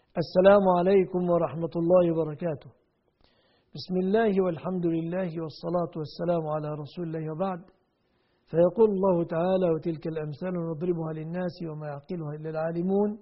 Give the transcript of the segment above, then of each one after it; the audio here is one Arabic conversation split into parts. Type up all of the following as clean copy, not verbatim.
السلام عليكم ورحمة الله وبركاته. بسم الله والحمد لله والصلاة والسلام على رسول الله وبعد. فيقول الله تعالى: وتلك الأمثال نضربها للناس وما يعقلها إلا العالمون.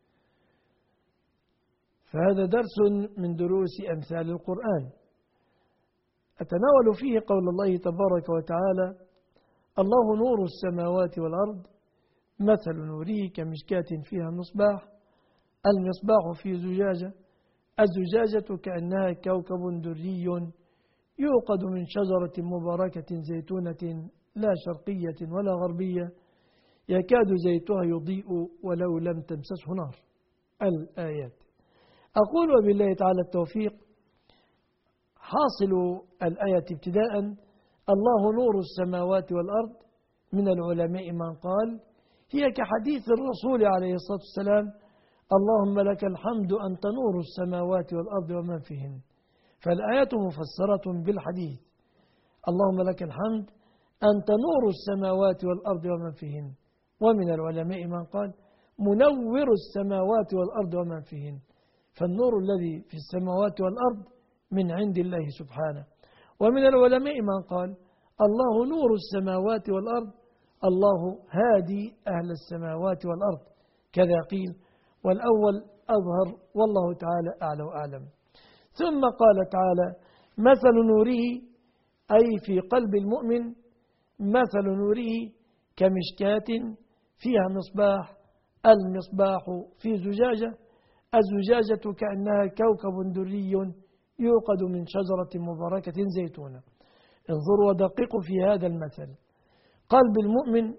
فهذا درس من دروس أمثال القرآن، أتناول فيه قول الله تبارك وتعالى: الله نور السماوات والأرض مثل نوره كمشكاة فيها مصباح، المصباح في زجاجة، الزجاجة كأنها كوكب دري يوقد من شجرة مباركة زيتونة لا شرقية ولا غربية يكاد زيتها يضيء ولو لم تمسسه نار. الآيات. أقول وبالله تعالى التوفيق. حاصل الآية ابتداء: الله نور السماوات والأرض. من العلماء من قال: هي كحديث الرسول عليه الصلاة والسلام: اللهم لك الحمد أنت نور السماوات والأرض ومن فيهن. فالآية مفسرة بالحديث: اللهم لك الحمد أنت نور السماوات والأرض ومن فيهن. ومن العلماء من قال: منور السماوات والأرض ومن فيهن. فالنور الذي في السماوات والأرض من عند الله سبحانه. ومن العلماء من قال: الله نور السماوات والأرض، الله هادي أهل السماوات والأرض. كذا قيل، والأول أظهر والله تعالى أعلى وأعلم. ثم قال تعالى: مثل نوره، أي في قلب المؤمن، مثل نوره كمشكاة فيها مصباح، المصباح في زجاجة، الزجاجة كأنها كوكب دري يوقد من شجرة مباركة زيتونة. انظروا ودققوا في هذا المثل. قلب المؤمن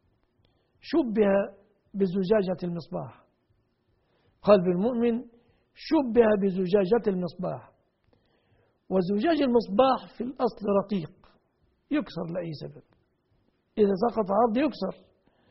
شبه بزجاجة المصباح، قلب المؤمن شبه بزجاجة المصباح. وزجاج المصباح في الأصل رقيق يكسر لأي سبب، إذا سقط عرض يكسر.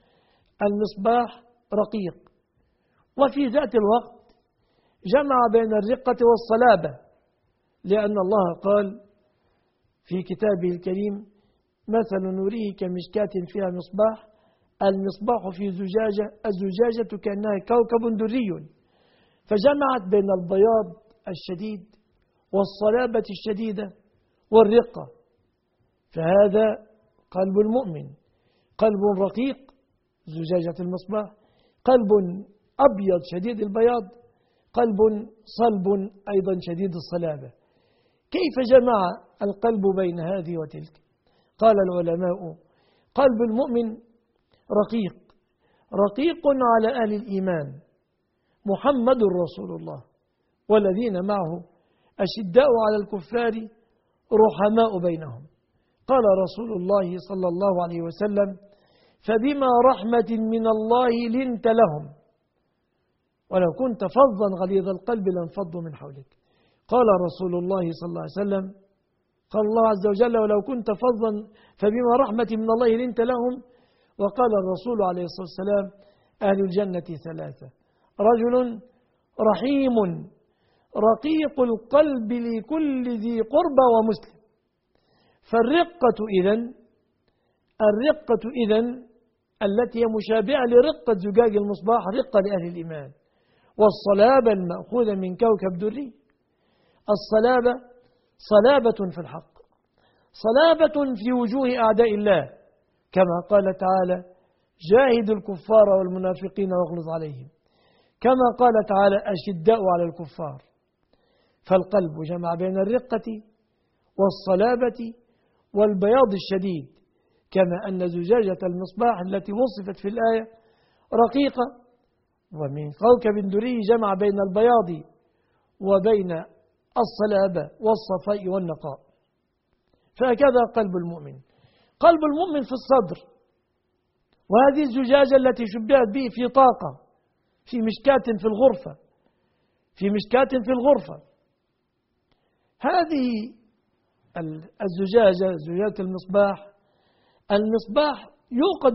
المصباح رقيق، وفي ذات الوقت جمع بين الرقة والصلابة، لأن الله قال في كتابه الكريم: مثل نوره كمشكاة فيها مصباح، المصباح في زجاجة، الزجاجة كأنها كوكب دري. فجمعت بين البياض الشديد والصلابة الشديدة والرقة. فهذا قلب المؤمن، قلب رقيق زجاجة المصباح، قلب أبيض شديد البياض، قلب صلب أيضا شديد الصلابة. كيف جمع القلب بين هذه وتلك؟ قال العلماء: قلب المؤمن رقيق، رقيق على أهل الإيمان، محمد رسول الله والذين معه أشداء على الكفار رحماء بينهم. قال رسول الله صلى الله عليه وسلم: فبما رحمة من الله لنت لهم ولو كنت فظا غليظ القلب لانفضوا من حولك. قال رسول الله صلى الله عليه وسلم: قال الله عز وجل: ولو كنت فظا فبما رحمة من الله لنت لهم. وقال الرسول عليه الصلاة والسلام: أهل الجنة ثلاثة: رجل رحيم رقيق القلب لكل ذي قربى ومسلم. فالرقة إذن التي هي مشابهة لرقة زجاج المصباح رقة لأهل الإيمان. والصلابة المأخوذة من كوكب دري. الصلابة صلابة في الحق، صلابة في وجوه أعداء الله، كما قال تعالى: جاهدوا الكفار والمنافقين واغلظ عليهم، كما قال تعالى: أشداء على الكفار. فالقلب جمع بين الرقة والصلابة والبياض الشديد، كما أن زجاجة المصباح التي وصفت في الآية رقيقة. ومن كوكب دري جمع بين البياض وبين الصلابة والصفاء والنقاء. فهكذا قلب المؤمن. قلب المؤمن في الصدر، وهذه الزجاجة التي شبهت به في طاقة، في مشكاة في الغرفة، في مشكاة في الغرفة. هذه الزجاجة، زجاجة المصباح، المصباح يوقد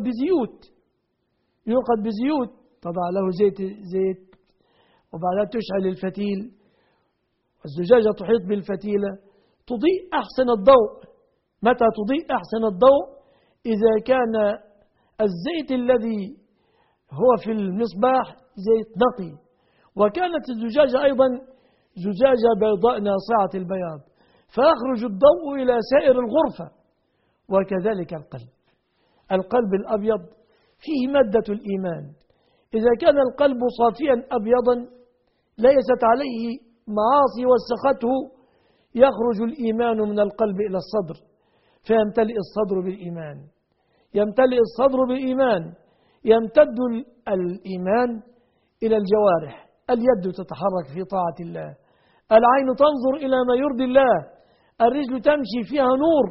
بزيوت، تضع له زيت وبعدها تشعل الفتيل، الزجاجة تحيط بالفتيلة، تضيء أحسن الضوء. متى تضيء أحسن الضوء؟ إذا كان الزيت الذي هو في المصباح زيت نقي، وكانت الزجاجة أيضا زجاجة بيضاء ناصعة البياض، فيخرج الضوء إلى سائر الغرفة. وكذلك القلب الأبيض فيه مادة الإيمان. إذا كان القلب صافيا أبيضا ليست عليه معاصي وسخته، يخرج الإيمان من القلب إلى الصدر، فيمتلئ الصدر بالإيمان، يمتلئ الصدر بالإيمان، يمتد الإيمان إلى الجوارح. اليد تتحرك في طاعة الله، العين تنظر إلى ما يرضي الله، الرجل تمشي فيها نور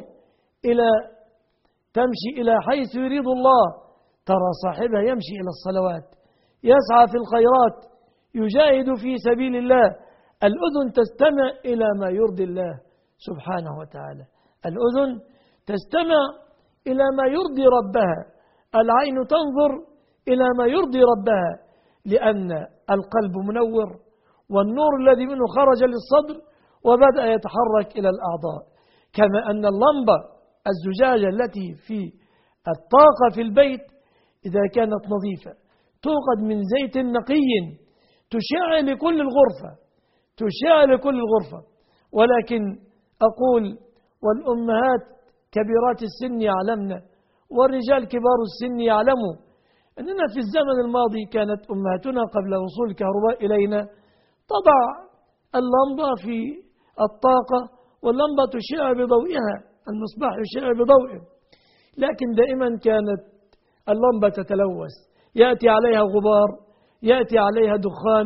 تمشي إلى حيث يريد الله، ترى صاحبها يمشي إلى الصلوات، يسعى في الخيرات، يجاهد في سبيل الله. الأذن تستمع إلى ما يرضي الله سبحانه وتعالى، الأذن تستمع إلى ما يرضي ربها، العين تنظر إلى ما يرضي ربها، لأن القلب منور، والنور الذي منه خرج للصدر وبدأ يتحرك إلى الأعضاء. كما أن اللمبة الزجاجة التي في الطاقة في البيت إذا كانت نظيفة توقد من زيت نقي تشع لكل الغرفة، تشع لكل الغرفة. ولكن أقول والأمهات كبيرات السن يعلمن والرجال كبار السن يعلموا أننا في الزمن الماضي كانت أمهاتنا قبل وصول الكهرباء إلينا تضع اللمبة في الطاقة واللمبة تشع بضوئها، المصباح يشع بضوئه، لكن دائما كانت اللمبة تتلوث، يأتي عليها غبار، يأتي عليها دخان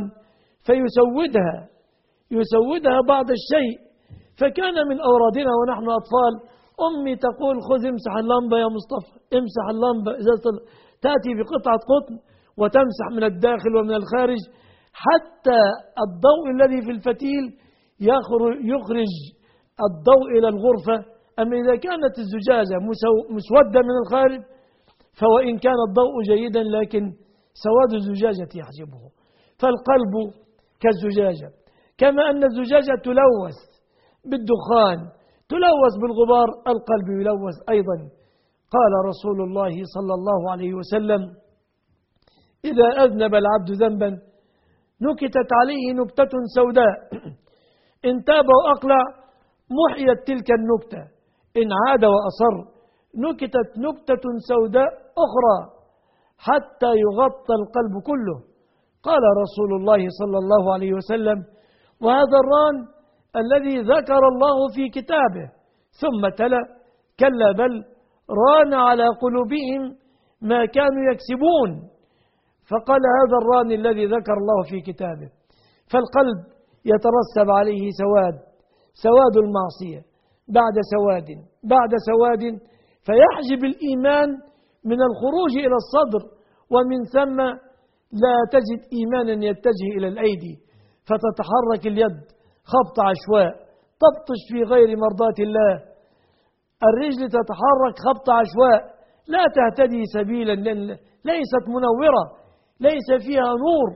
يسودها بعض الشيء. فكان من أورادنا ونحن أطفال أمي تقول خذ امسح اللمبة يا مصطفى، امسح اللمبة، تأتي بقطعة قطن وتمسح من الداخل ومن الخارج حتى الضوء الذي في الفتيل يخرج الضوء إلى الغرفة. أما إذا كانت الزجاجة مسودة من الخارج فوإن كان الضوء جيدا لكن سواد الزجاجة يحجبه. فالقلب كالزجاجة، كما أن الزجاجة تلوث بالدخان، تلوث بالغبار، القلب يلوث أيضا. قال رسول الله صلى الله عليه وسلم: إذا أذنب العبد ذنبا نكتت عليه نكتة سوداء، إن تاب وأقلع محيت تلك النكتة، إن عاد وأصر نكتت نكتة سوداء أخرى حتى يغطى القلب كله. قال رسول الله صلى الله عليه وسلم: وهذا الران الذي ذكر الله في كتابه، ثم تلا: كلا بل ران على قلوبهم ما كانوا يكسبون. فقال هذا الران الذي ذكر الله في كتابه. فالقلب يترسب عليه سواد المعصية بعد سواد فيحجب الإيمان من الخروج إلى الصدر، ومن ثم لا تجد إيمانا يتجه إلى الأيدي، فتتحرك اليد خبط عشواء تبطش في غير مرضاة الله، الرجل تتحرك خبط عشواء لا تهتدي سبيلا لأن ليست منورة، ليس فيها نور،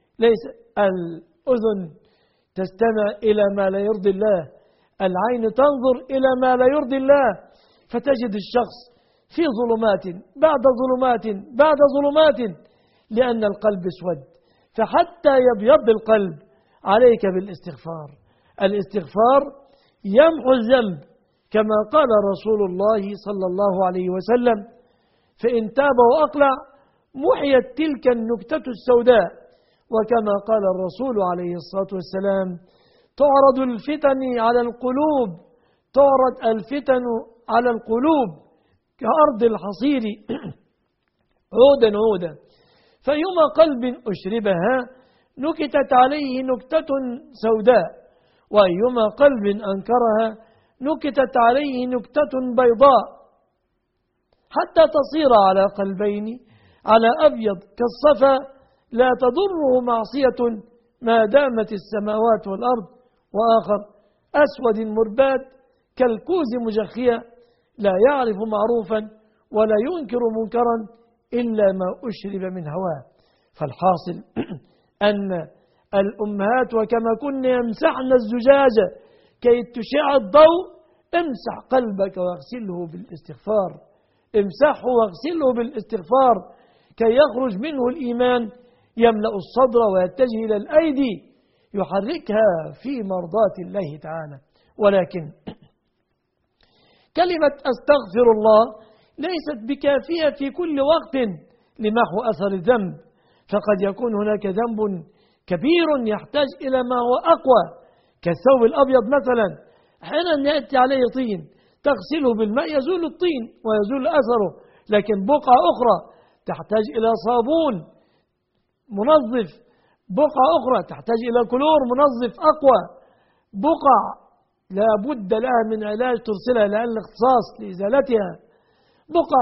الأذن تستمع إلى ما لا يرضي الله، العين تنظر إلى ما لا يرضي الله، فتجد الشخص في ظلمات بعد ظلمات لأن القلب اسود. فحتى يبيض القلب عليك بالاستغفار، الاستغفار يمحو الذنب كما قال رسول الله صلى الله عليه وسلم: فإن تاب وأقلع محيت تلك النكتة السوداء. وكما قال الرسول عليه الصلاة والسلام: تعرض الفتن على القلوب كأرض الحصير عودا، فيما قلب أشربها نكتت عليه نكتة سوداء، وأيما قلب أنكرها نكتت عليه نكتة بيضاء، حتى تصير على قلبين على أبيض كالصفا لا تضره معصية ما دامت السماوات والأرض، وآخر أسود مرباد كالكوز مجخية لا يعرف معروفا ولا ينكر منكرا إلا ما أشرب من هواه. فالحاصل أن الأمهات وكما كنا يمسحن الزجاجة كي تشع الضوء، امسح قلبك واغسله بالاستغفار، امسحه واغسله بالاستغفار كي يخرج منه الإيمان يملأ الصدر ويتجه إلى الأيدي يحركها في مرضاة الله تعالى. ولكن كلمة أستغفر الله ليست بكافية في كل وقت لمحو أثر الذنب، فقد يكون هناك ذنب كبير يحتاج إلى ما هو أقوى، كالثوب الأبيض مثلا، أحيانا يأتي عليه طين تغسله بالماء يزول الطين ويزول أثره، لكن بقعة أخرى تحتاج إلى صابون منظف، بقعة أخرى تحتاج إلى كلور منظف أقوى، بقع لا بد لها من علاج ترسلها لأهل الاختصاص لإزالتها، بقع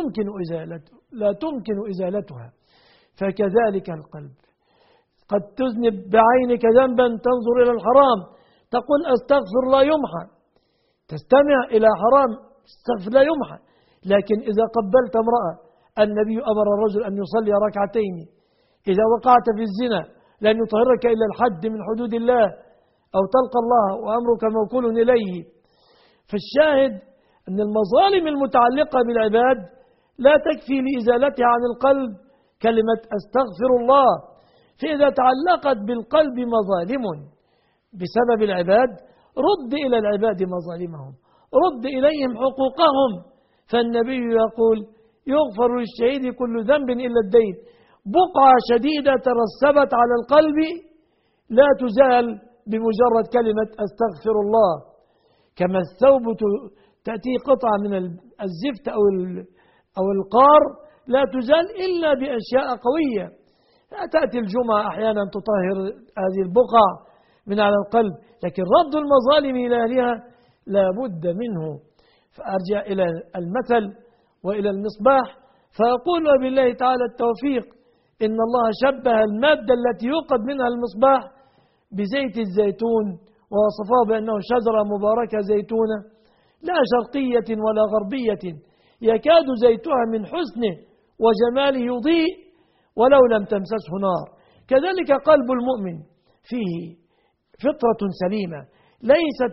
لا تمكن إزالتها. فكذلك القلب، قد تذنب بعينك ذنبا تنظر إلى الحرام تقول أستغفر لا يمحى، تستمع إلى حرام استغفر لا يمحى، لكن إذا قبلت امرأة النبي أمر الرجل أن يصلي ركعتين، إذا وقعت في الزنا لن يطهرك إلا الحد من حدود الله أو تلقى الله وأمرك موكول إليه. فالشاهد أن المظالم المتعلقة بالعباد لا تكفي لإزالتها عن القلب كلمة أستغفر الله، فإذا تعلقت بالقلب مظالم بسبب العباد رد إلى العباد مظالمهم، رد إليهم حقوقهم. فالنبي يقول يغفر للشهيد كل ذنب إلا الدين، بقعة شديدة ترسبت على القلب لا تزال بمجرد كلمة أستغفر الله، كما الثوب تأتي قطعة من الزفت أو القار لا تزال إلا بأشياء قوية، تأتي الجمعة أحيانا تطهر هذه البقع من على القلب، لكن رد المظالم إلى أهلها لا بد منه. فأرجع إلى المثل وإلى المصباح فأقول بالله تعالى التوفيق إن الله شبه المادة التي يوقد منها المصباح بزيت الزيتون ووصفه بأنه شجرة مباركة زيتونة لا شرقية ولا غربية يكاد زيتها من حسنه وجماله يضيء ولو لم تمسسه نار. كذلك قلب المؤمن فيه فطرة سليمة ليست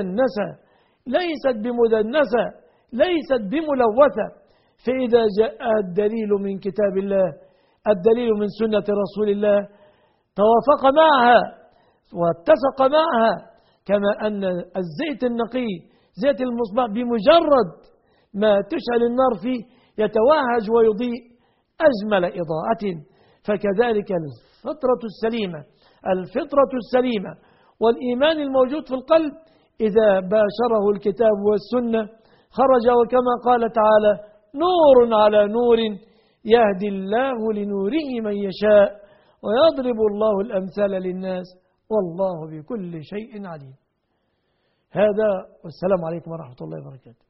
بمدنسة ليست بملوثة، فإذا جاء الدليل من كتاب الله الدليل من سنة رسول الله توافق معها واتسق معها، كما أن الزيت النقي زيت المصباح بمجرد ما تشعل النار فيه يتوهج ويضيء أجمل إضاءة. فكذلك الفطرة السليمة والإيمان الموجود في القلب إذا باشره الكتاب والسنة خرج، وكما قال تعالى نور على نور يهدي الله لنوره من يشاء ويضرب الله الأمثال للناس والله بكل شيء عليم. هذا والسلام عليكم ورحمة الله وبركاته.